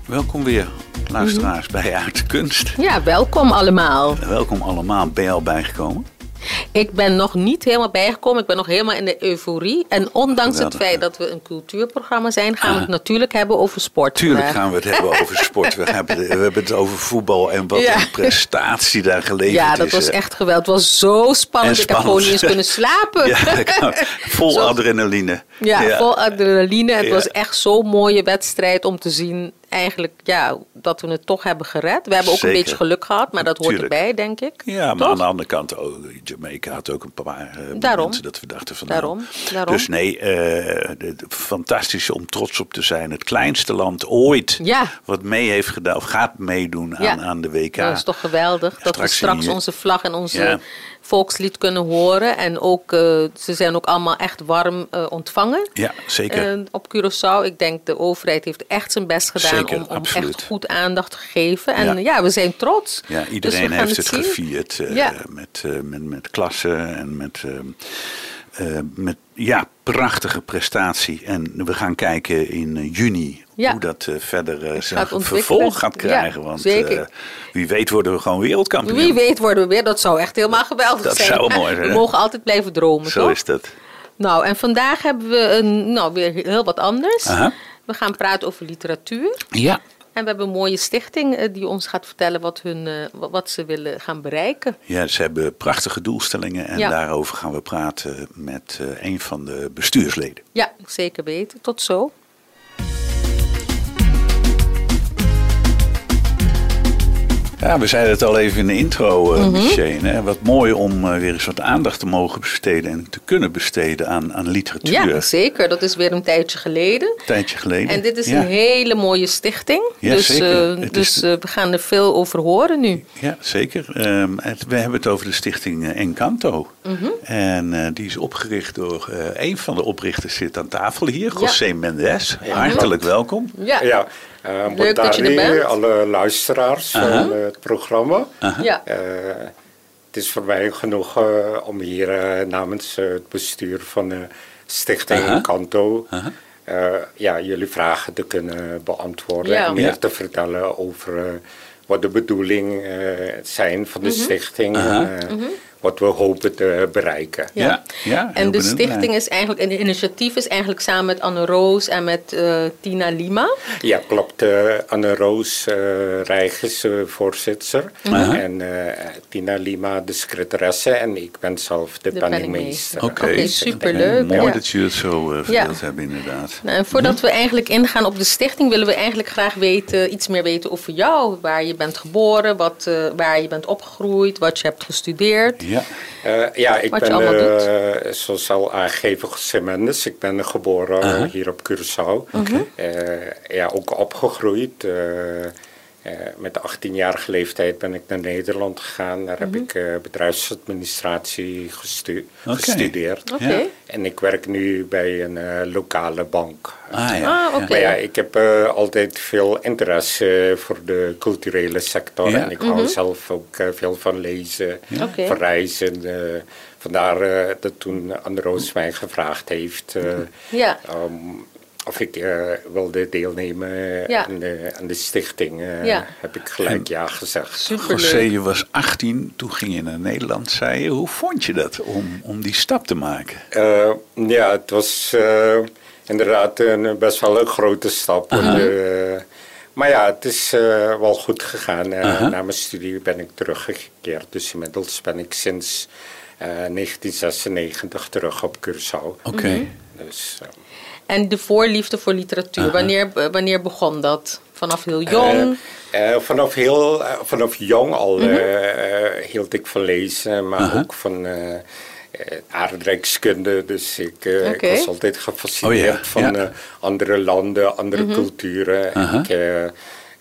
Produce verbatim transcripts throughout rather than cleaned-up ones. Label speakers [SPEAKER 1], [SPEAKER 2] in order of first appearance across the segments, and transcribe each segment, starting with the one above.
[SPEAKER 1] Welkom weer, luisteraars, mm-hmm. bij Uit de Kunst.
[SPEAKER 2] Ja, welkom allemaal.
[SPEAKER 1] Welkom allemaal. Ben je al bijgekomen?
[SPEAKER 2] Ik ben nog niet helemaal bijgekomen. Ik ben nog helemaal in de euforie. En ondanks
[SPEAKER 1] Geweldig,
[SPEAKER 2] het feit
[SPEAKER 1] ja.
[SPEAKER 2] dat we een cultuurprogramma zijn, gaan we het natuurlijk hebben over sport.
[SPEAKER 1] Tuurlijk gaan we het hebben over sport. We hebben, we hebben het over voetbal en wat ja. een prestatie daar geleverd is.
[SPEAKER 2] Ja, dat was echt geweldig. Het was zo spannend. Ik heb gewoon niet eens kunnen slapen.
[SPEAKER 1] Ja, vol zo. adrenaline.
[SPEAKER 2] Ja, ja, vol adrenaline. Het ja. was echt zo'n mooie wedstrijd om te zien. Eigenlijk, ja, dat we het toch hebben gered. We hebben ook
[SPEAKER 1] Zeker.
[SPEAKER 2] een beetje geluk gehad, maar dat hoort
[SPEAKER 1] Tuurlijk.
[SPEAKER 2] erbij, denk ik.
[SPEAKER 1] Ja, maar
[SPEAKER 2] toch?
[SPEAKER 1] aan de andere kant, oh, Jamaica had ook een paar uh,
[SPEAKER 2] daarom.
[SPEAKER 1] momenten dat we dachten van
[SPEAKER 2] daarom.
[SPEAKER 1] nou.
[SPEAKER 2] Daarom.
[SPEAKER 1] Dus nee, uh, de, de, fantastisch om trots op te zijn. Het kleinste land ooit
[SPEAKER 2] ja.
[SPEAKER 1] wat mee heeft gedaan, of gaat meedoen aan,
[SPEAKER 2] ja.
[SPEAKER 1] aan de W K.
[SPEAKER 2] Dat is toch geweldig, ja, dat we straks onze vlag en onze
[SPEAKER 1] ja.
[SPEAKER 2] volkslied kunnen horen. En ook, uh, ze zijn ook allemaal echt warm uh, ontvangen.
[SPEAKER 1] Ja, zeker.
[SPEAKER 2] Uh, op Curaçao. Ik denk de overheid heeft echt zijn best gedaan
[SPEAKER 1] zeker,
[SPEAKER 2] om, om echt goed aandacht te geven. En ja, ja we zijn trots.
[SPEAKER 1] Ja, iedereen
[SPEAKER 2] dus
[SPEAKER 1] heeft
[SPEAKER 2] het,
[SPEAKER 1] het gevierd uh, ja. met, uh, met, met klassen en met, uh, uh, met ja, prachtige prestatie. En we gaan kijken in uh, juni ja. hoe dat uh, verder uh, zijn vervolg gaat krijgen.
[SPEAKER 2] Ja,
[SPEAKER 1] want
[SPEAKER 2] zeker.
[SPEAKER 1] Uh, wie weet worden we gewoon wereldkampioen.
[SPEAKER 2] Wie weet worden we weer. Dat zou echt helemaal geweldig
[SPEAKER 1] dat
[SPEAKER 2] zijn.
[SPEAKER 1] Dat zou mooi zijn.
[SPEAKER 2] We mogen altijd blijven dromen,
[SPEAKER 1] Zo
[SPEAKER 2] toch?
[SPEAKER 1] is dat.
[SPEAKER 2] Nou, en vandaag hebben we een, nou, weer heel wat anders.
[SPEAKER 1] Aha.
[SPEAKER 2] We gaan praten over literatuur.
[SPEAKER 1] Ja.
[SPEAKER 2] En we hebben een mooie stichting die ons gaat vertellen wat, hun, wat ze willen gaan bereiken.
[SPEAKER 1] Ja, ze hebben prachtige doelstellingen en ja. daarover gaan we praten met uh, een van de bestuursleden.
[SPEAKER 2] Ja, zeker weten. Tot zo.
[SPEAKER 1] Ja, we zeiden het al even in de intro, uh, mm-hmm. Michelle. Hè? Wat mooi om uh, weer eens wat aandacht te mogen besteden en te kunnen besteden aan, aan literatuur.
[SPEAKER 2] Ja, zeker. Dat is weer een tijdje geleden.
[SPEAKER 1] Een tijdje geleden.
[SPEAKER 2] En dit is
[SPEAKER 1] ja.
[SPEAKER 2] een hele mooie stichting.
[SPEAKER 1] Ja,
[SPEAKER 2] dus
[SPEAKER 1] zeker.
[SPEAKER 2] Uh, dus uh, we gaan er veel over horen nu.
[SPEAKER 1] Ja, zeker. Um, het, we hebben het over de stichting uh, Encanto. Mm-hmm. En uh, die is opgericht door uh, een van de oprichters zit aan tafel hier, José ja. Mendes.
[SPEAKER 2] Ja.
[SPEAKER 1] Hartelijk welkom.
[SPEAKER 2] Ja.
[SPEAKER 3] ja. Uh,
[SPEAKER 2] Leuk dat je er bent.
[SPEAKER 3] Alle luisteraars uh-huh. van uh, het programma.
[SPEAKER 1] Uh-huh.
[SPEAKER 2] Ja.
[SPEAKER 3] Uh, het is voor mij genoeg uh, om hier uh, namens uh, het bestuur van de Stichting uh-huh. Encanto uh-huh. uh, ja, jullie vragen te kunnen beantwoorden. Ja. En meer ja. te vertellen over uh, wat de bedoelingen uh, zijn van de uh-huh. stichting.
[SPEAKER 1] Uh-huh.
[SPEAKER 3] Uh, uh-huh. Wat we hopen te bereiken.
[SPEAKER 2] Ja.
[SPEAKER 1] Ja, ja,
[SPEAKER 2] en de
[SPEAKER 1] benieuwd,
[SPEAKER 2] stichting
[SPEAKER 1] nee.
[SPEAKER 2] is eigenlijk, en het initiatief is eigenlijk samen met Anne Roos en met uh, Tina Lima.
[SPEAKER 3] Ja, klopt. Uh, Anne Roos uh, Rijg is uh, voorzitter. Uh-huh. En uh, Tina Lima de secretaresse. En ik ben zelf de, de penningmeester.
[SPEAKER 1] Oké, okay.
[SPEAKER 2] okay, superleuk.
[SPEAKER 1] Mooi
[SPEAKER 2] ja.
[SPEAKER 1] dat jullie het zo uh, verdeeld ja. hebben inderdaad.
[SPEAKER 2] Nou, en voordat we eigenlijk ingaan op de stichting, willen we eigenlijk graag weten, iets meer weten over jou. Waar je bent geboren, wat, uh, waar je bent opgegroeid, wat je hebt gestudeerd.
[SPEAKER 1] Ja.
[SPEAKER 3] Uh, ja, ik ben, uh, zoals al aangegeven, José Mendes. Ik ben geboren uh-huh. hier op Curaçao.
[SPEAKER 1] Okay.
[SPEAKER 3] Uh, ja, ook opgegroeid. Uh, uh, met achttienjarige leeftijd ben ik naar Nederland gegaan. Daar uh-huh. heb ik uh, bedrijfsadministratie gestu- okay. gestudeerd.
[SPEAKER 2] Okay. Ja.
[SPEAKER 3] En ik werk nu bij een uh, lokale bank.
[SPEAKER 1] Ah, ja.
[SPEAKER 2] Ah, okay.
[SPEAKER 3] Maar ja, ik heb uh, altijd veel interesse voor de culturele sector. Ja. En ik hou uh-huh. zelf ook uh, veel van lezen,
[SPEAKER 2] ja. okay.
[SPEAKER 3] van reizen. Uh, vandaar uh, dat toen Anne Roos mij gevraagd heeft uh,
[SPEAKER 2] ja.
[SPEAKER 3] um, of ik uh, wilde deelnemen
[SPEAKER 2] ja.
[SPEAKER 3] aan, de, aan de stichting. Uh,
[SPEAKER 2] ja.
[SPEAKER 3] Heb ik gelijk ja gezegd.
[SPEAKER 2] Superleuk.
[SPEAKER 1] José, je was achttien, toen ging je naar Nederland, zei je. Hoe vond je dat om, om die stap te maken?
[SPEAKER 3] Uh, ja, het was uh, inderdaad een, best wel een grote stap. Uh-huh. Uh, maar ja, het is uh, wel goed gegaan. Uh, uh-huh. Na mijn studie ben ik teruggekeerd. Dus inmiddels ben ik sinds uh, negentien zesennegentig terug op Curaçao.
[SPEAKER 1] Oké. Okay.
[SPEAKER 3] Dus, uh,
[SPEAKER 2] en de voorliefde voor literatuur, uh-huh. wanneer, wanneer begon dat? Vanaf heel jong?
[SPEAKER 3] Uh, uh, vanaf, heel, uh, vanaf jong al uh-huh. uh, hield ik van lezen, maar uh-huh. ook van uh, uh, aardrijkskunde. Dus ik, uh,
[SPEAKER 2] okay.
[SPEAKER 3] ik was altijd gefascineerd
[SPEAKER 1] oh, ja.
[SPEAKER 3] van
[SPEAKER 1] ja.
[SPEAKER 3] uh, andere landen, andere uh-huh. culturen.
[SPEAKER 1] Uh-huh.
[SPEAKER 3] Ik, uh, uh,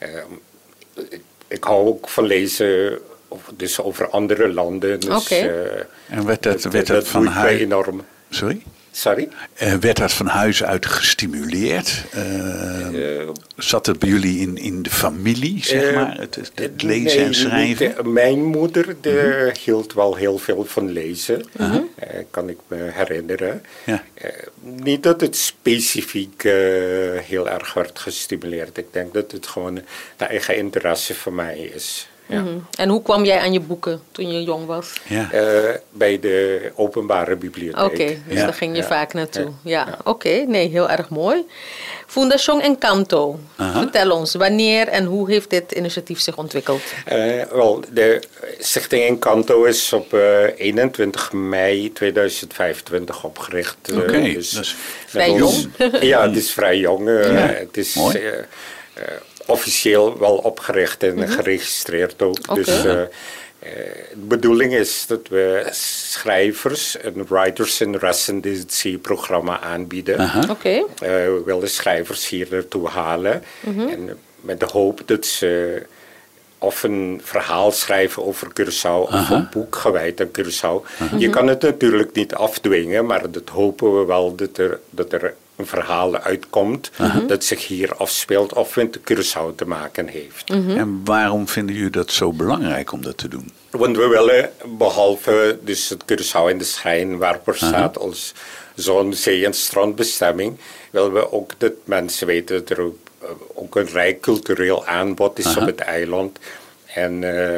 [SPEAKER 3] ik, ik hou ook van lezen, dus over andere landen. Dus,
[SPEAKER 2] okay.
[SPEAKER 1] uh, en werd dat,
[SPEAKER 3] dat,
[SPEAKER 1] werd dat,
[SPEAKER 3] dat
[SPEAKER 1] van haar...
[SPEAKER 3] enorm.
[SPEAKER 1] Sorry?
[SPEAKER 3] Sorry?
[SPEAKER 1] Uh, werd dat van huis uit gestimuleerd? Uh, uh, zat het bij jullie in, in de familie, zeg uh, maar, het, het lezen nee, en schrijven?
[SPEAKER 3] Niet, mijn moeder de, uh-huh. hield wel heel veel van lezen, uh-huh. uh, kan ik me herinneren. Ja. Uh, niet dat het specifiek uh, heel erg werd gestimuleerd. Ik denk dat het gewoon de eigen interesse van mij is. Ja.
[SPEAKER 2] Mm-hmm. En hoe kwam jij aan je boeken toen je jong was?
[SPEAKER 3] Ja. Uh, bij de openbare bibliotheek.
[SPEAKER 2] Oké, okay, dus ja. daar ging je ja. vaak naartoe. Ja, ja. ja. oké. Okay. Nee, heel erg mooi. Fundación Encanto. Uh-huh. Vertel ons, wanneer en hoe heeft dit initiatief zich ontwikkeld?
[SPEAKER 3] Uh, wel, de Stichting Encanto is op uh, eenentwintig mei tweeduizend vijfentwintig opgericht.
[SPEAKER 1] Oké, okay.
[SPEAKER 3] uh, dus,
[SPEAKER 2] dus vrij jong.
[SPEAKER 3] Ja, het is vrij jong. Uh, ja. Het is... Mooi. Uh, uh, officieel wel opgericht en mm-hmm. geregistreerd ook. Okay. Dus uh, uh, de bedoeling is dat we schrijvers een Writers in Residency programma aanbieden. Uh-huh. Okay. Uh, we willen schrijvers hier naartoe halen. Mm-hmm. En met de hoop dat ze of een verhaal schrijven over Curaçao uh-huh. of een boek gewijd aan Curaçao. Uh-huh. Je kan het natuurlijk niet afdwingen, maar dat hopen we wel dat er, dat er een verhaal uitkomt uh-huh. dat zich hier afspeelt of met Curaçao te maken heeft.
[SPEAKER 1] Uh-huh. En waarom vinden jullie dat zo belangrijk om dat te doen?
[SPEAKER 3] Want we willen, behalve dus het Curaçao in de schijnwerper uh-huh. staat als zo'n zee- en strandbestemming, willen we ook dat mensen weten dat er ook een rijk cultureel aanbod is uh-huh. op het eiland. En uh,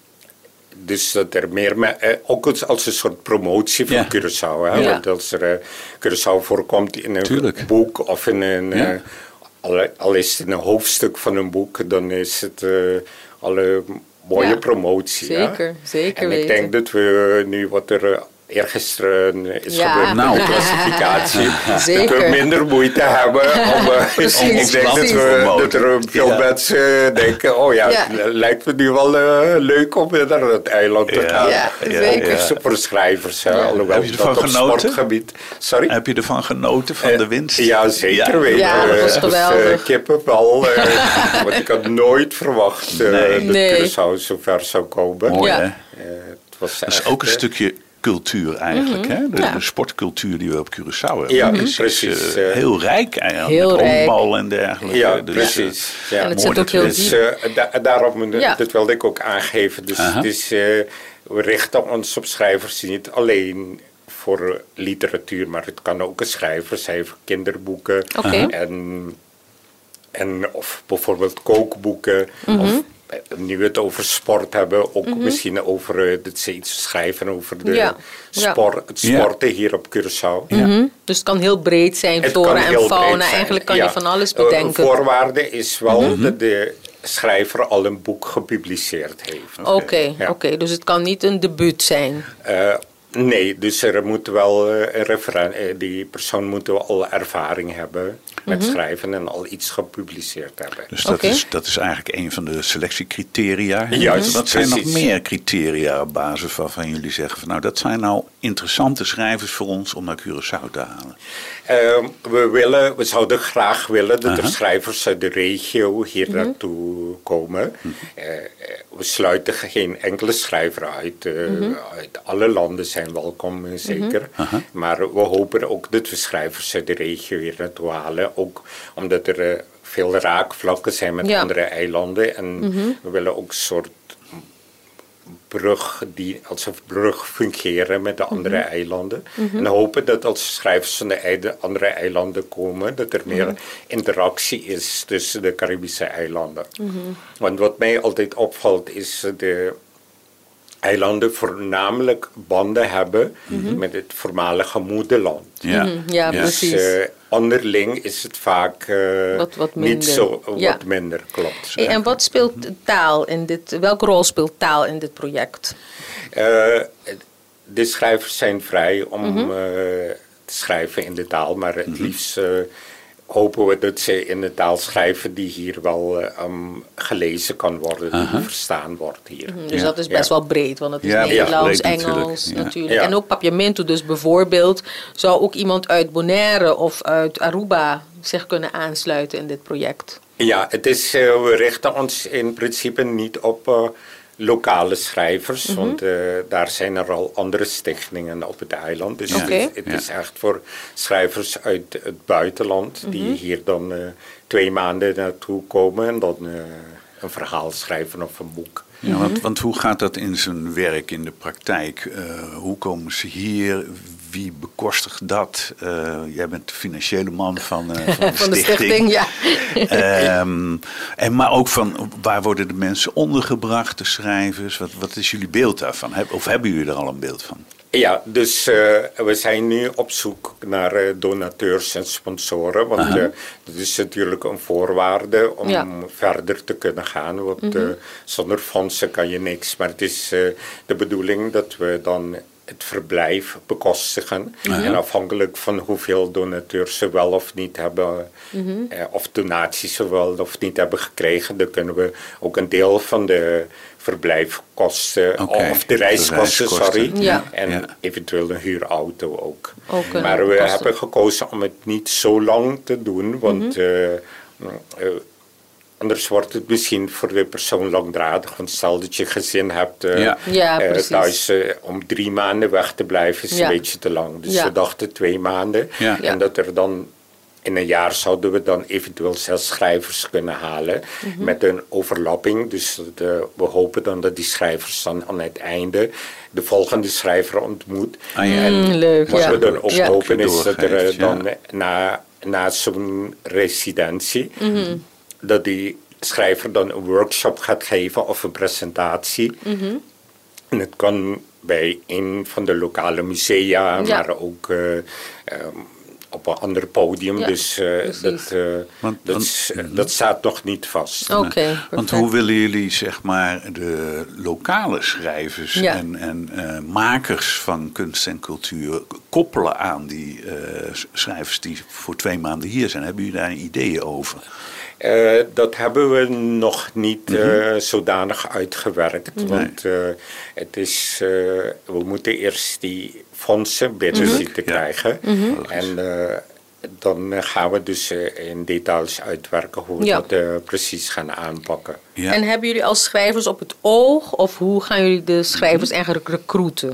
[SPEAKER 3] dus dat er meer, me- uh, ook als, als een soort promotie van ja. Curaçao. Hè? Ja. Want als er uh, Curaçao voorkomt in een Tuurlijk. boek of in een, ja. uh, al, al is het in een hoofdstuk van een boek, dan is het uh, al een mooie ja. promotie.
[SPEAKER 2] Zeker,
[SPEAKER 3] hè?
[SPEAKER 2] zeker
[SPEAKER 3] En
[SPEAKER 2] weten.
[SPEAKER 3] ik denk dat we nu wat er... Uh, Eergisteren is ja. gebeurd nou. met de klassificatie. Dat we minder moeite hebben. Om, uh, om, ik denk dat, we, dat er veel ja. mensen denken... oh ja, ja. het lijkt me nu wel uh, leuk om naar het eiland te gaan.
[SPEAKER 2] Ja, ja, zeker.
[SPEAKER 3] Ook ja. voor schrijvers. Ja. Alhoewel,
[SPEAKER 1] heb je ervan dat genoten?
[SPEAKER 3] Sportgebied. Sorry?
[SPEAKER 1] Heb je ervan genoten, van uh, de winst?
[SPEAKER 3] Ja, zeker ja. weten.
[SPEAKER 2] Ja, dat was geweldig.
[SPEAKER 3] Dus, uh, kippenvel. Uh, want ik had nooit verwacht uh, nee. dat nee. Curaçao zo ver zou komen.
[SPEAKER 1] Mooi,
[SPEAKER 2] ja.
[SPEAKER 1] hè? Uh, het was dat is ook een stukje... cultuur eigenlijk, mm-hmm. hè? De, ja. de sportcultuur die we op Curaçao hebben.
[SPEAKER 3] Ja,
[SPEAKER 1] is,
[SPEAKER 3] precies.
[SPEAKER 1] Is, uh, heel rijk eigenlijk.
[SPEAKER 2] Heel
[SPEAKER 1] met honkbal
[SPEAKER 2] rijk.
[SPEAKER 1] En dergelijke.
[SPEAKER 3] Ja,
[SPEAKER 1] dus,
[SPEAKER 3] precies. Ja.
[SPEAKER 2] En het zit ook heel diep.
[SPEAKER 3] Dus, uh, da- daarom, ja. dat wilde ik ook aangeven. Dus, uh-huh. dus uh, we richten ons op schrijvers niet alleen voor literatuur, maar het kan ook een schrijver zijn voor kinderboeken.
[SPEAKER 2] Okay.
[SPEAKER 3] En, en of bijvoorbeeld kookboeken. Mm-hmm. Of nu we het over sport hebben, ook mm-hmm. misschien over uh, dat ze iets schrijven over de ja. sport, het sporten ja. hier op Curaçao.
[SPEAKER 2] Mm-hmm. Ja. Dus het kan heel breed zijn, flora en fauna. Eigenlijk kan ja. je van alles bedenken.
[SPEAKER 3] Uh, voorwaarde is wel mm-hmm. dat de schrijver al een boek gepubliceerd heeft.
[SPEAKER 2] Oké, okay. ja. okay. Dus het kan niet een debuut zijn.
[SPEAKER 3] Uh, Nee, dus er moet wel uh, een referen- uh, die persoon moet wel al ervaring hebben met mm-hmm. schrijven en al iets gepubliceerd hebben.
[SPEAKER 1] Dus dat, okay. is, dat is eigenlijk een van de selectiecriteria.
[SPEAKER 3] Juist,
[SPEAKER 1] Wat zijn
[SPEAKER 3] precies.
[SPEAKER 1] nog meer criteria op basis waarvan jullie zeggen van nou dat zijn nou interessante schrijvers voor ons om naar Curaçao te halen?
[SPEAKER 3] Uh, we, willen, we zouden graag willen dat uh-huh. er schrijvers uit de regio hier mm-hmm. naartoe komen. Mm-hmm. Uh, we sluiten geen enkele schrijver uit. Uh, mm-hmm. Uit alle landen zijn welkom, zeker. Mm-hmm. Uh-huh. Maar we hopen ook dat we schrijvers uit de regio hier naartoe halen. Ook omdat er uh, veel raakvlakken zijn met ja. andere eilanden. En mm-hmm. we willen ook een soort brug die als een brug fungeren met de andere mm-hmm. eilanden. Mm-hmm. En hopen dat als schrijvers van de eide, andere eilanden komen, dat er meer mm-hmm. interactie is tussen de Caribische eilanden. Mm-hmm. Want wat mij altijd opvalt is de eilanden voornamelijk banden hebben mm-hmm. met het voormalige moederland.
[SPEAKER 2] Ja, mm-hmm. ja, ja. precies. Dus, uh,
[SPEAKER 3] onderling is het vaak uh,
[SPEAKER 2] wat, wat
[SPEAKER 3] niet zo wat
[SPEAKER 2] ja.
[SPEAKER 3] minder, klopt.
[SPEAKER 2] Hey, en wat speelt taal in dit, welke rol speelt taal in dit project?
[SPEAKER 3] Uh, de schrijvers zijn vrij om mm-hmm. uh, te schrijven in de taal, maar het mm-hmm. liefst uh, hopen we dat ze in de taal schrijven die hier wel uh, um, gelezen kan worden, uh-huh. die verstaan wordt hier.
[SPEAKER 2] Mm-hmm. Dus ja. dat is best ja. wel breed, want het is ja, Nederlands, ja, Engels natuurlijk. Ja. natuurlijk. Ja. En ook Papiamento dus bijvoorbeeld, zou ook iemand uit Bonaire of uit Aruba zich kunnen aansluiten in dit project?
[SPEAKER 3] Ja, het is, uh, we richten ons in principe niet op uh, lokale schrijvers, mm-hmm. want uh, daar zijn er al andere stichtingen op het eiland. Dus okay. het, het ja. is echt voor schrijvers uit het buitenland mm-hmm. die hier dan uh, twee maanden naartoe komen en dan uh, een verhaal schrijven of een boek.
[SPEAKER 1] Ja, want, want hoe gaat dat in zijn werk, in de praktijk? Uh, hoe komen ze hier? Wie bekostigt dat? Uh, jij bent de financiële man van, uh, van, de,
[SPEAKER 2] van
[SPEAKER 1] stichting.
[SPEAKER 2] de stichting. Ja.
[SPEAKER 1] um, en maar ook van waar worden de mensen ondergebracht, de schrijvers? Wat, wat is jullie beeld daarvan? Of hebben jullie er al een beeld van?
[SPEAKER 3] Ja, dus uh, we zijn nu op zoek naar uh, donateurs en sponsoren. Want uh, dat is natuurlijk een voorwaarde om ja. verder te kunnen gaan. Want mm-hmm. uh, zonder fondsen kan je niks. Maar het is uh, de bedoeling dat we dan het verblijf bekostigen. Uh-huh. En afhankelijk van hoeveel donateurs ze wel of niet hebben, mm-hmm. eh, of donaties ze wel of niet hebben gekregen, dan kunnen we ook een deel van de verblijfkosten, okay. of de reiskosten, de sorry,
[SPEAKER 2] ja.
[SPEAKER 3] en
[SPEAKER 1] ja.
[SPEAKER 3] eventueel een huurauto ook.
[SPEAKER 2] ook
[SPEAKER 3] maar we kosten. hebben gekozen om het niet zo lang te doen, want mm-hmm. uh, uh, anders wordt het misschien voor de persoon langdradig. Want stel dat je gezin hebt uh,
[SPEAKER 2] ja. Ja,
[SPEAKER 3] uh, thuis uh, om drie maanden weg te blijven is ja. een beetje te lang. Dus ja. we dachten twee maanden.
[SPEAKER 1] Ja.
[SPEAKER 3] En dat er dan in een jaar zouden we dan eventueel zes schrijvers kunnen halen. Mm-hmm. Met een overlapping. Dus de, we hopen dan dat die schrijvers dan aan het einde de volgende schrijver ontmoet.
[SPEAKER 1] Ah, ja.
[SPEAKER 3] En
[SPEAKER 2] mm, leuk,
[SPEAKER 3] wat
[SPEAKER 2] ja.
[SPEAKER 3] we dan ook
[SPEAKER 2] ja.
[SPEAKER 3] hopen is dat er uh, dan
[SPEAKER 1] ja.
[SPEAKER 3] na, na zo'n residentie,
[SPEAKER 2] mm-hmm.
[SPEAKER 3] dat die schrijver dan een workshop gaat geven of een presentatie.
[SPEAKER 2] Mm-hmm.
[SPEAKER 3] En het kan bij een van de lokale musea, ja. maar ook uh, um, op een ander podium. Ja, dus uh, dat, uh, want, dat, want, uh, dat staat nog niet vast.
[SPEAKER 2] Oké. Okay,
[SPEAKER 1] want hoe willen jullie zeg maar de lokale schrijvers ja. en, en uh, makers van kunst en cultuur koppelen aan die uh, schrijvers die voor twee maanden hier zijn? Hebben jullie daar ideeën over?
[SPEAKER 3] Uh, dat hebben we nog niet uh, zodanig uitgewerkt. Nee. Want uh, het is, uh, we moeten eerst die fondsen binnen mm-hmm. zien te krijgen. Ja. Mm-hmm. En uh, dan gaan we dus uh, in details uitwerken hoe we ja. dat uh, precies gaan aanpakken.
[SPEAKER 2] Ja. En hebben jullie als schrijvers op het oog? Of hoe gaan jullie de schrijvers eigenlijk recruiten?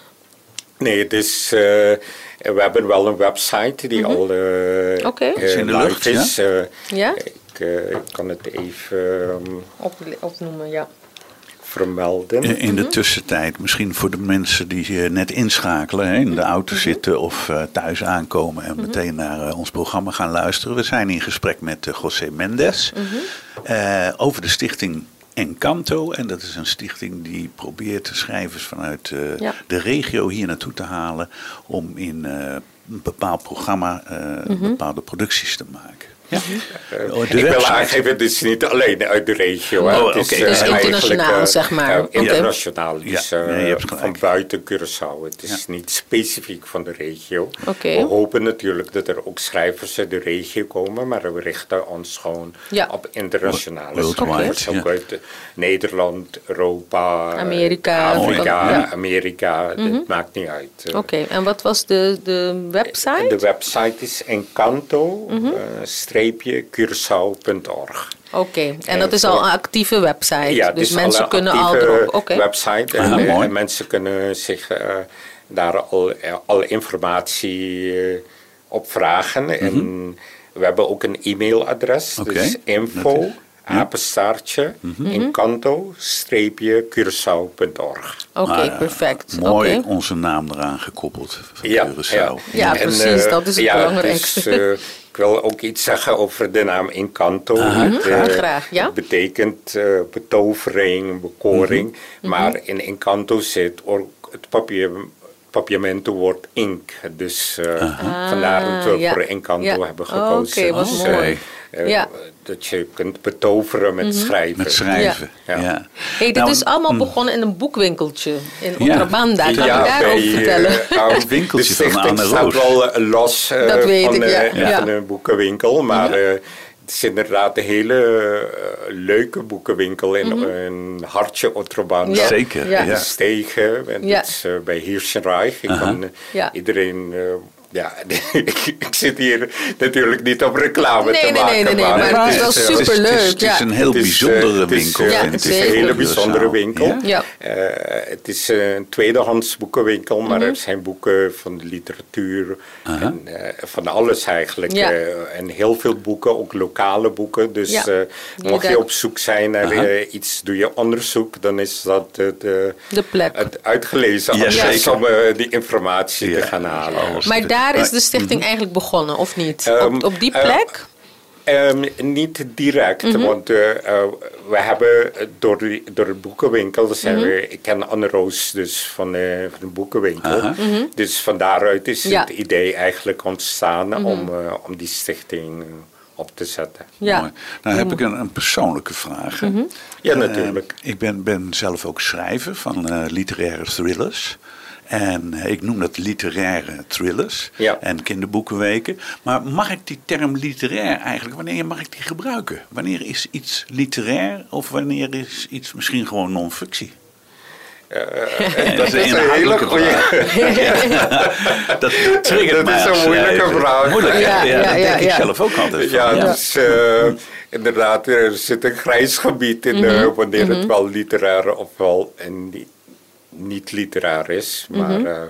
[SPEAKER 3] Nee, het is... Uh, we hebben wel een website die mm-hmm. al uh,
[SPEAKER 2] okay.
[SPEAKER 3] uh,
[SPEAKER 1] in de lucht
[SPEAKER 3] is.
[SPEAKER 1] Uh,
[SPEAKER 2] ja?
[SPEAKER 3] Ik uh, kan het even um,
[SPEAKER 2] Op, opnoemen, ja.
[SPEAKER 3] vermelden.
[SPEAKER 1] In, in de mm-hmm. tussentijd, misschien voor de mensen die uh, net inschakelen, hè, in de auto mm-hmm. zitten of uh, thuis aankomen en mm-hmm. meteen naar uh, ons programma gaan luisteren. We zijn in gesprek met uh, José Mendes mm-hmm. uh, over de stichting Encanto. En dat is een stichting die probeert schrijvers vanuit uh, ja. de regio hier naartoe te halen om in uh, een bepaald programma uh, mm-hmm. bepaalde producties te maken. Ja.
[SPEAKER 3] Uh, ik wil aangeven, het is niet alleen uit de regio.
[SPEAKER 2] Oh, het is, okay. uh, het is internationaal, uh, zeg maar. Uh,
[SPEAKER 3] internationaal, okay. dus uh,
[SPEAKER 1] nee,
[SPEAKER 3] van buiten Curaçao. Het is ja. niet specifiek van de regio.
[SPEAKER 2] Okay.
[SPEAKER 3] We hopen natuurlijk dat er ook schrijvers uit de regio komen, maar we richten ons gewoon ja. op internationale schrijvers. Okay. Ook ja. uit Nederland, Europa,
[SPEAKER 2] Amerika,
[SPEAKER 3] Afrika,
[SPEAKER 2] ja.
[SPEAKER 3] Amerika. Mm-hmm. Het maakt niet uit. Uh,
[SPEAKER 2] Oké, okay. En wat was de, de website?
[SPEAKER 3] De website is Encanto. Mm-hmm. Uh, Curaçao punt org.
[SPEAKER 2] Oké, okay. en, en dat is al een actieve website.
[SPEAKER 3] Ja,
[SPEAKER 2] dus
[SPEAKER 3] is
[SPEAKER 2] mensen
[SPEAKER 3] al
[SPEAKER 2] kunnen
[SPEAKER 3] al
[SPEAKER 2] erop.
[SPEAKER 3] Okay. website en, ah, en mensen kunnen zich uh, daar al, uh, alle informatie uh, op vragen. Mm-hmm. En we hebben ook een e-mailadres. Okay. Dus info apenstaartje mm-hmm. encanto-curaçao punt org.
[SPEAKER 2] Oké, okay, ah, perfect.
[SPEAKER 1] Mooi
[SPEAKER 2] okay.
[SPEAKER 1] onze naam eraan gekoppeld van
[SPEAKER 3] ja,
[SPEAKER 1] Curaçao.
[SPEAKER 2] Ja, ja en, precies, uh, dat is het
[SPEAKER 3] ja,
[SPEAKER 2] belangrijkste.
[SPEAKER 3] Dus, uh, ik wil ook iets zeggen over de naam Encanto.
[SPEAKER 2] Uh-huh.
[SPEAKER 3] Het, uh,
[SPEAKER 2] graag, ja.
[SPEAKER 3] Het betekent uh, betovering, bekoring. Mm-hmm. Maar mm-hmm. in Encanto zit ook het papier... papiamento wordt ink. Dus uh, ah, vandaar dat we ja. voor Encanto ja. hebben gekozen.
[SPEAKER 2] Oké, okay, wat
[SPEAKER 3] dus,
[SPEAKER 2] mooi.
[SPEAKER 3] Uh,
[SPEAKER 2] ja.
[SPEAKER 3] Dat je kunt betoveren met mm-hmm. schrijven.
[SPEAKER 1] Met schrijven, ja. ja.
[SPEAKER 2] Hey, dit nou, is allemaal mm. begonnen in een boekwinkeltje in Otrabanda. Kan ja, je daarover bij, vertellen?
[SPEAKER 1] Uh, het winkeltje
[SPEAKER 3] de
[SPEAKER 1] van Anne Roos.
[SPEAKER 3] staat wel uh, los uh,
[SPEAKER 2] dat weet
[SPEAKER 3] van,
[SPEAKER 2] ik, ja.
[SPEAKER 3] uh,
[SPEAKER 2] ja.
[SPEAKER 3] van een boekenwinkel. Maar mm-hmm. uh, het is inderdaad een hele uh, leuke boekenwinkel in mm-hmm. een hartje Otrabanda.
[SPEAKER 1] Ja. Zeker, ja.
[SPEAKER 3] ja. Stegen, en ja. dat is uh, bij Hirschenreich. Ik uh-huh. kan uh, ja. iedereen uh, Ja, ik zit hier natuurlijk niet op reclame
[SPEAKER 2] nee,
[SPEAKER 3] te
[SPEAKER 2] nee,
[SPEAKER 3] maken.
[SPEAKER 2] Nee, nee, nee, maar, maar het is wel superleuk.
[SPEAKER 1] Het is, het is een heel
[SPEAKER 3] het is,
[SPEAKER 1] bijzondere
[SPEAKER 3] het is,
[SPEAKER 1] winkel.
[SPEAKER 3] Uh,
[SPEAKER 2] ja,
[SPEAKER 3] het is een hele bijzondere winkel. Ja? Ja. Uh, het is een tweedehands boekenwinkel, maar mm-hmm. er zijn boeken van de literatuur uh-huh. en uh, van alles eigenlijk. Ja. Uh, en heel veel boeken, ook lokale boeken. Dus ja. uh, mocht je op zoek zijn naar uh-huh. uh, iets, doe je onderzoek, dan is dat uh, de,
[SPEAKER 2] de plek.
[SPEAKER 3] Het uitgelezen ja, zeker. Om uh, die informatie ja. te gaan halen.
[SPEAKER 2] Maar daar is de stichting mm-hmm. eigenlijk begonnen, of niet? Um, op, op die plek?
[SPEAKER 3] Uh, um, niet direct, mm-hmm. want uh, uh, we hebben door, die, door het boekenwinkel, zijn mm-hmm. we, ik ken Anne Roos dus van, uh, van de boekenwinkel. Uh-huh. Mm-hmm. Dus van daaruit is ja. het idee eigenlijk ontstaan mm-hmm. om, uh, om die stichting op te zetten.
[SPEAKER 1] Ja. Mooi. Nou heb ik een, een persoonlijke vraag.
[SPEAKER 3] Mm-hmm. Ja, natuurlijk.
[SPEAKER 1] Uh, ik ben, ben zelf ook schrijver van uh, literaire thrillers. En ik noem dat literaire thrillers ja. en kinderboekenweken. Maar mag ik die term literair eigenlijk, wanneer mag ik die gebruiken? Wanneer is iets literair of wanneer is iets misschien gewoon non-fictie?
[SPEAKER 3] Uh, dat, dat is een hele goede
[SPEAKER 1] vraag. Dat triggert mij.
[SPEAKER 3] Dat is een moeilijke vraag.
[SPEAKER 1] Moeilijk, ja, ja, ja, dat denk ja, ik ja. zelf ook altijd van.
[SPEAKER 3] Ja, ja. Dus uh, inderdaad, er zit een grijs gebied in mm-hmm. uh, wanneer mm-hmm. het wel literair of wel en die, niet literair is, maar mm-hmm. uh,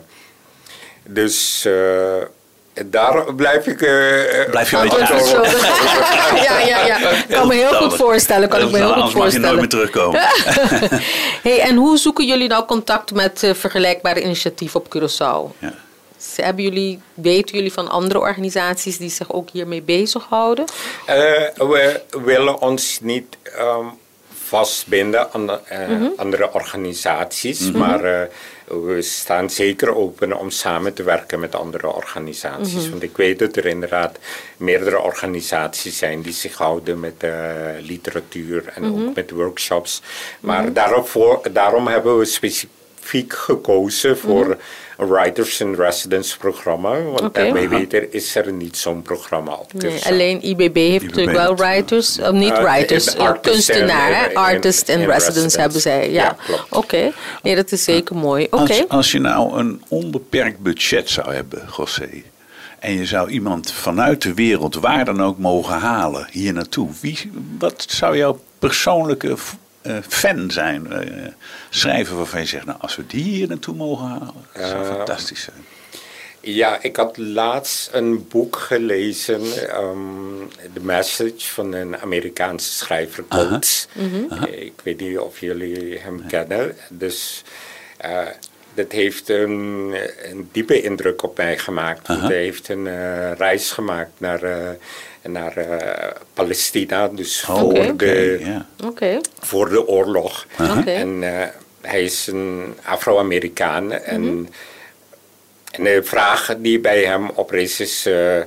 [SPEAKER 3] dus uh, daar blijf ik. Uh,
[SPEAKER 1] blijf je een beetje
[SPEAKER 2] ja, ja, ja. Ik kan me heel goed voorstellen. Kan ik me heel goed voorstellen.
[SPEAKER 1] Mag je nooit meer terugkomen.
[SPEAKER 2] Hey, en hoe zoeken jullie nou contact met uh, vergelijkbare initiatieven op Curaçao? Ja. Hebben jullie, weten jullie van andere organisaties die zich ook hiermee bezighouden?
[SPEAKER 3] Uh, we willen ons niet Um, vastbinden aan uh, mm-hmm. andere organisaties, mm-hmm. maar uh, we staan zeker open om samen te werken met andere organisaties. Mm-hmm. Want ik weet dat er inderdaad meerdere organisaties zijn die zich houden met uh, literatuur en mm-hmm. ook met workshops. Maar mm-hmm. daarop, daarom hebben we specifiek gekozen voor mm-hmm. een Writers in Residence programma. Want okay. daarmee weten is er niet zo'n programma op te
[SPEAKER 2] nee, alleen I B B heeft I B B natuurlijk wel writers, uh, niet uh, writers, uh, kunstenaar, artist in, in, in residence, residence hebben zij. Ja, ja klopt. Oké, okay. Nee, dat is zeker uh, mooi. Okay.
[SPEAKER 1] Als, als je nou een onbeperkt budget zou hebben, José, en je zou iemand vanuit de wereld waar dan ook mogen halen hier naartoe, wie, wat zou jouw persoonlijke Uh, fan zijn, uh, schrijver waarvan je zegt, nou als we die hier naartoe mogen halen, dat zou uh, fantastisch zijn.
[SPEAKER 3] Ja, ik had laatst een boek gelezen, um, The Message van een Amerikaanse schrijver, Coates. Uh-huh. Mm-hmm. Uh-huh. Ik weet niet of jullie hem nee. kennen. Dus uh, dat heeft een, een diepe indruk op mij gemaakt. Uh-huh. Hij heeft een uh, reis gemaakt naar Uh, naar uh, Palestina, dus oh, voor, okay. de, okay, yeah. okay. voor de oorlog. Uh-huh. Okay. En uh, hij is een Afro-Amerikaan. Mm-hmm. En, en de vraag die bij hem oprees is, Uh, uh,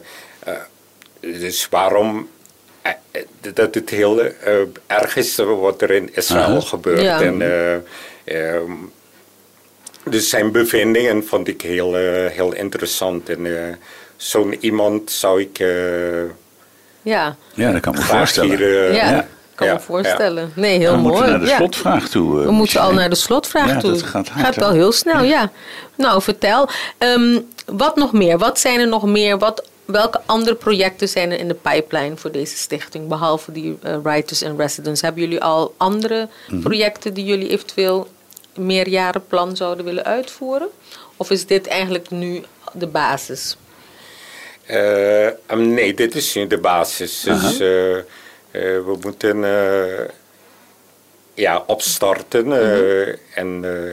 [SPEAKER 3] dus waarom uh, dat het heel uh, erg is wat er in Israël uh-huh. gebeurt. Ja. En, uh, um, dus zijn bevindingen vond ik heel, uh, heel interessant. En uh, zo'n iemand zou ik Uh,
[SPEAKER 2] Ja.
[SPEAKER 1] ja, dat kan ik me voorstellen.
[SPEAKER 2] Hier, uh, ja, ja, kan ja, me voorstellen. Ja. Nee, heel
[SPEAKER 1] Dan
[SPEAKER 2] mooi.
[SPEAKER 1] We moeten naar de
[SPEAKER 2] ja.
[SPEAKER 1] slotvraag toe. Uh,
[SPEAKER 2] we moeten al naar de slotvraag
[SPEAKER 1] ja,
[SPEAKER 2] toe.
[SPEAKER 1] Dat gaat hard,
[SPEAKER 2] gaat wel heel snel, ja. ja. Nou, vertel. Um, wat nog meer? Wat zijn er nog meer? Wat, welke andere projecten zijn er in de pipeline voor deze stichting? Behalve die uh, Writers in Residence. Hebben jullie al andere mm-hmm. projecten die jullie eventueel een meerjarenplan zouden willen uitvoeren? Of is dit eigenlijk nu de basis?
[SPEAKER 3] Uh, um, nee, dit is nu de basis. Uh-huh. Dus uh, uh, we moeten uh, ja, opstarten uh, uh-huh. en uh,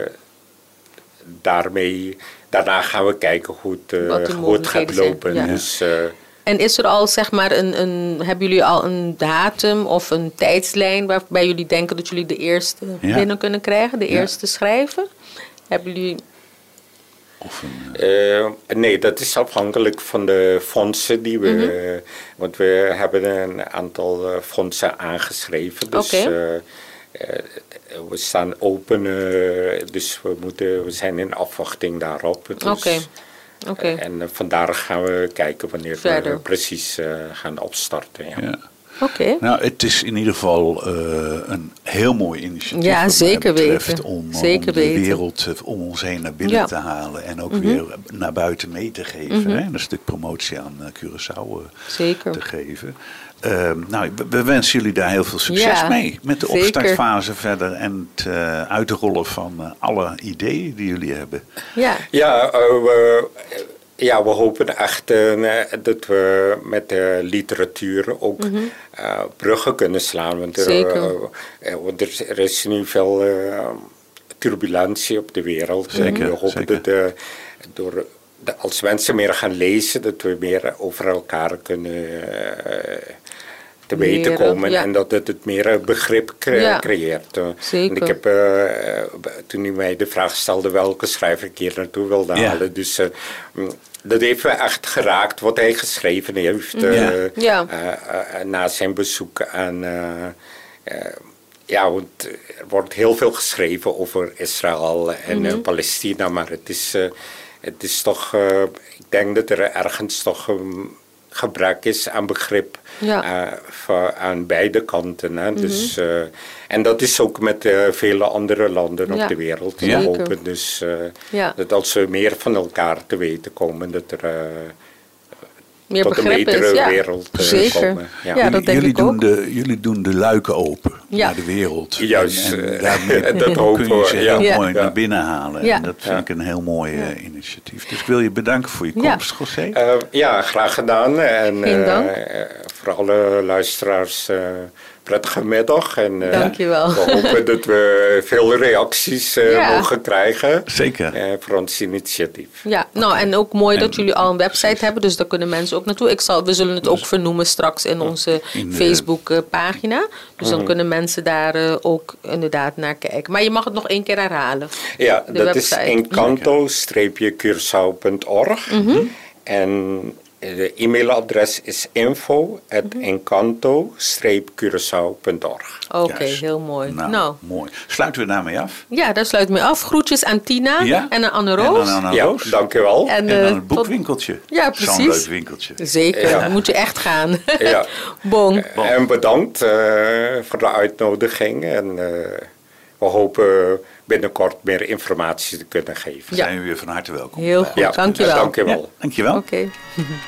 [SPEAKER 3] daarmee, daarna gaan we kijken hoe het, uh, hoe het gaat lopen. Ja. Dus, uh,
[SPEAKER 2] en is er al, zeg maar, een, een, hebben jullie al een datum of een tijdslijn waarbij jullie denken dat jullie de eerste ja. binnen kunnen krijgen, de ja. eerste schrijver? Hebben jullie
[SPEAKER 3] Of een, uh... Uh, nee, dat is afhankelijk van de fondsen die we... Mm-hmm. Uh, want we hebben een aantal uh, fondsen aangeschreven. Dus okay. uh, uh, we staan open. Uh, dus we, moeten, we zijn in afwachting daarop. Dus,
[SPEAKER 2] okay. Okay.
[SPEAKER 3] Uh, en uh, vandaar gaan we kijken wanneer Verder. we precies uh, gaan opstarten. Ja.
[SPEAKER 1] Ja.
[SPEAKER 2] Okay.
[SPEAKER 1] Nou, het is in ieder geval uh, een heel mooi initiatief.
[SPEAKER 2] Ja, zeker weten.
[SPEAKER 1] Om,
[SPEAKER 2] zeker
[SPEAKER 1] om de
[SPEAKER 2] weten.
[SPEAKER 1] wereld om ons heen naar binnen ja. te halen. En ook mm-hmm. weer naar buiten mee te geven. Mm-hmm. Hè? Een stuk promotie aan uh, Curaçao uh,
[SPEAKER 2] zeker.
[SPEAKER 1] te geven. Uh, nou, we wensen jullie daar heel veel succes ja, mee. Met de zeker. opstartfase verder. En het uh, uitrollen van uh, alle ideeën die jullie hebben.
[SPEAKER 3] Ja, ja uh, we... Ja, we hopen echt uh, dat we met de literatuur ook mm-hmm. uh, bruggen kunnen slaan. Want er, uh, uh, er is nu veel uh, turbulentie op de wereld.
[SPEAKER 1] Zeker,
[SPEAKER 3] en we hopen
[SPEAKER 1] zeker.
[SPEAKER 3] dat uh, door, de, als mensen meer gaan lezen, dat we meer over elkaar kunnen uh, te weten komen. Ja. En dat het, het meer begrip cre- ja. creëert.
[SPEAKER 2] Zeker.
[SPEAKER 3] En ik heb, uh, toen u mij de vraag stelde welke schrijver ik hier naartoe wilde ja. halen. Dus uh, dat heeft me echt geraakt wat hij geschreven heeft. Uh, ja. Ja. Uh, uh, na zijn bezoek aan... Uh, uh, ja, want er wordt heel veel geschreven over Israël en mm-hmm. uh, Palestina. Maar het is, uh, het is toch... Uh, ik denk dat er ergens toch... Um, gebrek is aan begrip ja. uh, voor, aan beide kanten. Hè. Mm-hmm. Dus, uh, en dat is ook met uh, vele andere landen ja. op de wereld. We ja. hopen dus uh, ja. dat als we meer van elkaar te weten komen, dat er uh,
[SPEAKER 2] meer
[SPEAKER 3] tot een betere
[SPEAKER 2] is, ja.
[SPEAKER 3] wereld uh,
[SPEAKER 2] Zeker.
[SPEAKER 3] komen. Ja.
[SPEAKER 2] Ja, dat denk
[SPEAKER 1] jullie,
[SPEAKER 2] ik
[SPEAKER 1] doen
[SPEAKER 2] ook.
[SPEAKER 1] De, jullie doen de luiken open
[SPEAKER 2] ja.
[SPEAKER 1] naar de wereld.
[SPEAKER 3] Juist.
[SPEAKER 1] En, en daarmee
[SPEAKER 3] dat hopen
[SPEAKER 1] kun je ze heel
[SPEAKER 3] ja.
[SPEAKER 1] mooi
[SPEAKER 3] ja.
[SPEAKER 1] naar binnen halen.
[SPEAKER 2] Ja.
[SPEAKER 1] En dat vind ja. ik een heel mooi uh, initiatief. Dus ik wil je bedanken voor je komst, ja. José.
[SPEAKER 3] Uh, ja, graag gedaan. En
[SPEAKER 2] Geen dank.
[SPEAKER 3] Uh, voor alle luisteraars... Uh, prettige middag. En, uh,
[SPEAKER 2] Dankjewel.
[SPEAKER 3] We hopen dat we veel reacties uh, ja. mogen krijgen.
[SPEAKER 1] Zeker.
[SPEAKER 3] Uh, voor ons initiatief.
[SPEAKER 2] Ja, nou okay. En ook mooi en, dat jullie al een website precies. hebben. Dus daar kunnen mensen ook naartoe. Ik zal, we zullen het dus, ook vernoemen straks in onze Facebook uh, pagina. Dus mm-hmm. dan kunnen mensen daar uh, ook inderdaad naar kijken. Maar je mag het nog één keer herhalen.
[SPEAKER 3] Ja, dat website. Is encanto Curaçao punt org. Mm-hmm. En de e-mailadres is info at encanto Curaçao punt org.
[SPEAKER 2] Oké, okay, heel mooi.
[SPEAKER 1] Nou,
[SPEAKER 2] nou,
[SPEAKER 1] mooi. Sluiten we daarmee af?
[SPEAKER 2] Ja, daar sluiten we mee af. Groetjes aan Tina ja? en aan Anne Roos.
[SPEAKER 3] En aan Anne Roos. Ja, dank u wel.
[SPEAKER 1] En, uh, en aan het boekwinkeltje.
[SPEAKER 2] Tot... Ja, precies.
[SPEAKER 1] Zo'n leuk winkeltje.
[SPEAKER 2] Zeker, ja. Dan moet je echt gaan. Ja. Bon.
[SPEAKER 3] bon. En bedankt uh, voor de uitnodiging. En uh, we hopen binnenkort meer informatie te kunnen geven.
[SPEAKER 1] Ja. Zijn we weer van harte welkom.
[SPEAKER 2] Heel goed, ja. dank je wel.
[SPEAKER 3] Ja, dank je wel.
[SPEAKER 1] Ja, dank je wel.
[SPEAKER 2] Oké. Okay.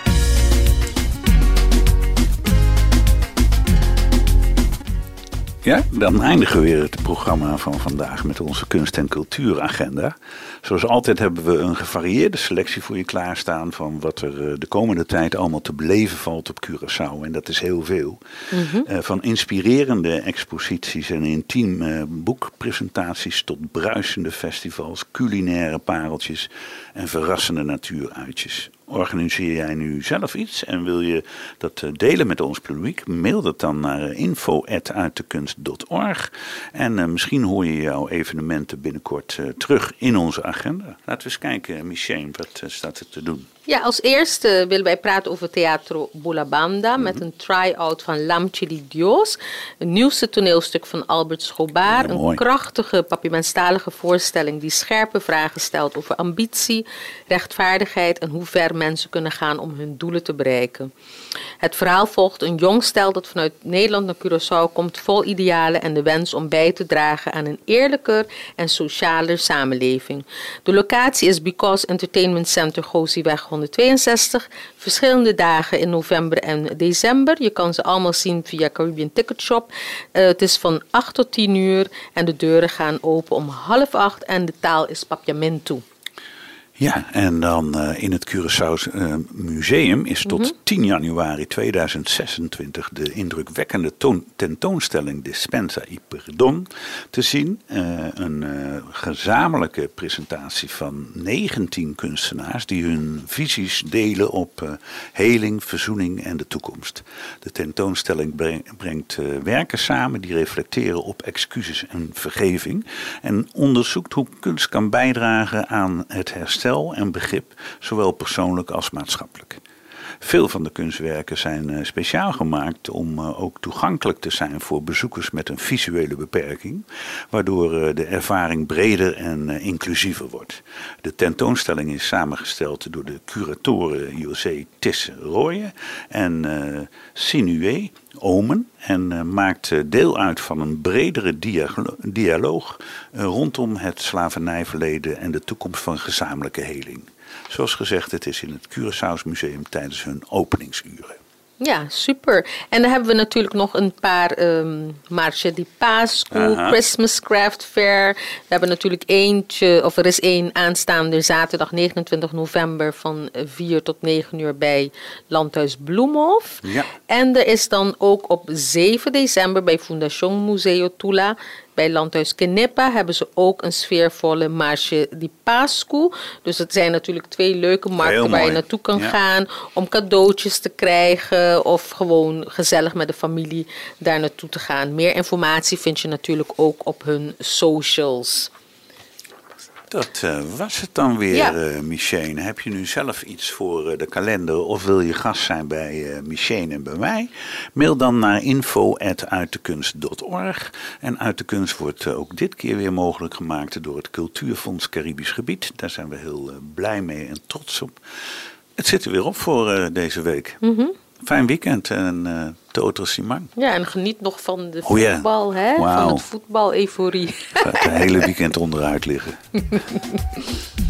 [SPEAKER 1] Ja, dan eindigen we weer het programma van vandaag met onze kunst- en cultuuragenda. Zoals altijd hebben we een gevarieerde selectie voor je klaarstaan van wat er de komende tijd allemaal te beleven valt op Curaçao. En dat is heel veel. Mm-hmm. Uh, van inspirerende exposities en intieme boekpresentaties tot bruisende festivals, culinaire pareltjes en verrassende natuuruitjes. Organiseer jij nu zelf iets en wil je dat delen met ons publiek? Mail dat dan naar info at uitdekunst punt org. En uh, misschien hoor je jouw evenementen binnenkort uh, terug in onze agenda. Laten we eens kijken, Michelle, wat uh, staat er te doen?
[SPEAKER 2] Ja, als eerste willen wij praten over Teatro Bulabanda mm-hmm. met een try-out van Lamche di Dios. Een nieuwste toneelstuk van Albert Schobar. Ja, een krachtige, papiamentalige voorstelling die scherpe vragen stelt over ambitie, rechtvaardigheid en hoe ver mensen kunnen gaan om hun doelen te bereiken. Het verhaal volgt een jong stel dat vanuit Nederland naar Curaçao komt vol idealen en de wens om bij te dragen aan een eerlijker en socialer samenleving. De locatie is Because Entertainment Center Gozieweg honderdtweeënzestig. Verschillende dagen in november en december. Je kan ze allemaal zien via Caribbean Ticket Shop. Uh, het is van acht tot tien uur en de deuren gaan open om half acht en de taal is Papiamento.
[SPEAKER 1] Ja, en dan uh, in het Curaçao uh, Museum is tot mm-hmm. tien januari tweeduizend zesentwintig de indrukwekkende toon- tentoonstelling Dispensa y Perdón te zien. Uh, een uh, gezamenlijke presentatie van negentien kunstenaars die hun visies delen op uh, heling, verzoening en de toekomst. De tentoonstelling breng, brengt uh, werken samen die reflecteren op excuses en vergeving en onderzoekt hoe kunst kan bijdragen aan het herstel en begrip, zowel persoonlijk als maatschappelijk. Veel van de kunstwerken zijn uh, speciaal gemaakt om uh, ook toegankelijk te zijn voor bezoekers met een visuele beperking, waardoor uh, de ervaring breder en uh, inclusiever wordt. De tentoonstelling is samengesteld door de curatoren José Tisse Rooyen en uh, Sinue Omen en uh, maakt uh, deel uit van een bredere dialo- dialoog uh, rondom het slavernijverleden en de toekomst van gezamenlijke heling. Zoals gezegd, het is in het Curaçaos Museum tijdens hun openingsuren.
[SPEAKER 2] Ja, super. En dan hebben we natuurlijk nog een paar um, Marche di Pascu, Christmas Craft Fair. We hebben natuurlijk eentje, of er is één aanstaande zaterdag negenentwintig november van vier tot negen uur bij Landhuis Bloemhof.
[SPEAKER 1] Ja.
[SPEAKER 2] En er is dan ook op zeven december bij Fundación Museo Tula bij Landhuis Kenepa hebben ze ook een sfeervolle Marche di Pascu. Dus het zijn natuurlijk twee leuke markten waar je naartoe kan ja. gaan om cadeautjes te krijgen of gewoon gezellig met de familie daar naartoe te gaan. Meer informatie vind je natuurlijk ook op hun socials.
[SPEAKER 1] Dat uh, was het dan weer, ja. uh, Michène. Heb je nu zelf iets voor uh, de kalender of wil je gast zijn bij uh, Michène en bij mij? Mail dan naar info at uitdekunst dot org. En Uit de Kunst wordt uh, ook dit keer weer mogelijk gemaakt door het Cultuurfonds Caribisch Gebied. Daar zijn we heel uh, blij mee en trots op. Het zit er weer op voor uh, deze week. Mm-hmm. Fijn weekend en uh, tot ziens.
[SPEAKER 2] Ja, en geniet nog van de voetbal, oh, yeah. hè? Wow. Van het voetbal-euforie.
[SPEAKER 1] Gaat het hele weekend onderuit liggen.